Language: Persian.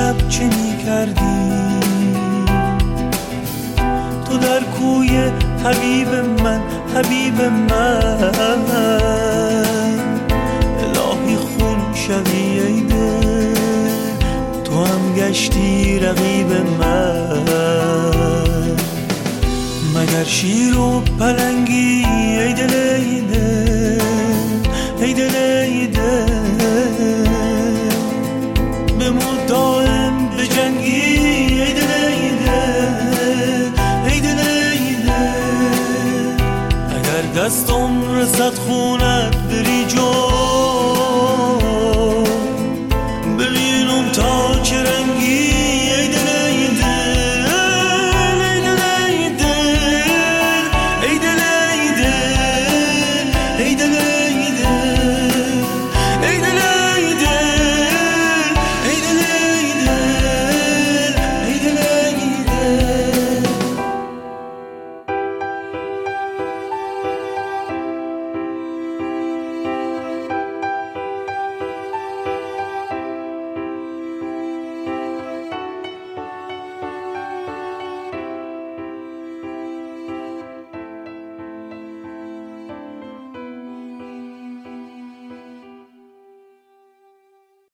شب چه می کردی؟ تو در کوی حبیب من، حبیب من، الهی خون شوی ای دل، تو هم گشتی رقیب من. مگر شیر و پلنگی ای دل ای دل، ای دل ای دل، بمون دائم به جنگی ای دل ای دل، ای دل ای دل. اگر دستم رسد خونت بری جو